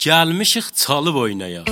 Gəlmişik çalıb oynayaq.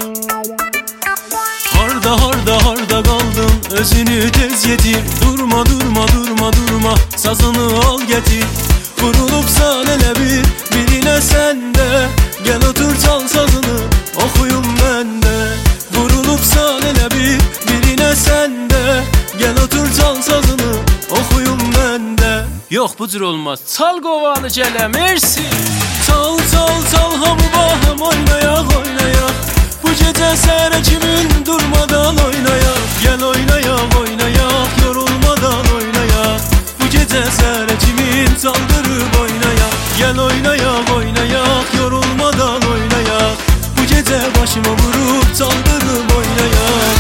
Harda qaldın, özünü tez yetir. Durma, sazını al getir. Vurulubsan elə birine səndə. Gəl otur çal sazını, oxuyum məndə. Vurulubsan elə birine səndə. Gəl otur çal sazını, oxuyum məndə. Yox, bu cür olmaz, çal qovanı gələ, mersi. Çal, hamı baham oynayaq. Bu gecə səhərə kimin durmadan oynayaq. Gəl oynayaq, yorulmadan oynayaq. Bu gecə səhərə kimin çaldırıb oynayaq. Gəl oynayaq, yorulmadan oynayaq. Bu gecə başıma vurub çaldırıb oynayaq.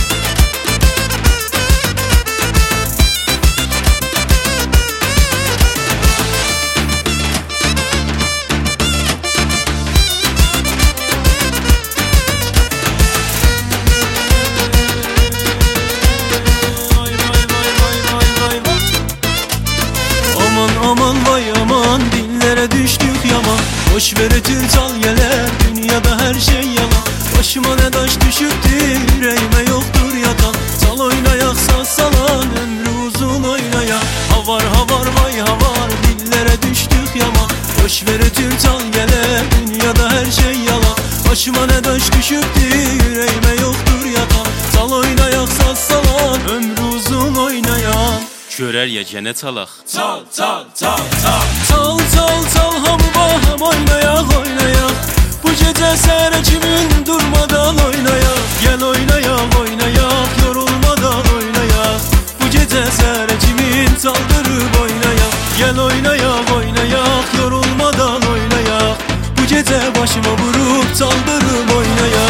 Aman vay aman, dillere düştük yaman. Boş ver ötür çal geler, dünyada her şey yalan. Başıma ne taş düşüktür, yüreğime yoktur yatan. Çal oynayak, saz salan, ömrü uzun oynayak. Havar vay havar, dillere düştük yaman. Boş ver ötür çal geler, dünyada her şey yalan. Başıma ne taş düşüktür, yüreğime yoktur yatan. Çal oynayak, saz salan, ömrü uzun oynayan. Görər ya gene çalaq. Çal, hamı baham oynayaq. Bu gecə səhərə kimin durmadan oynayaq. Gəl oynayaq, yorulmadan oynayaq. Bu gecə səhərə kimin çaldırıb oynayaq. Gəl oynayaq, yorulmadan oynayaq. Bu gecə başıma vurub çaldırıb oynayaq.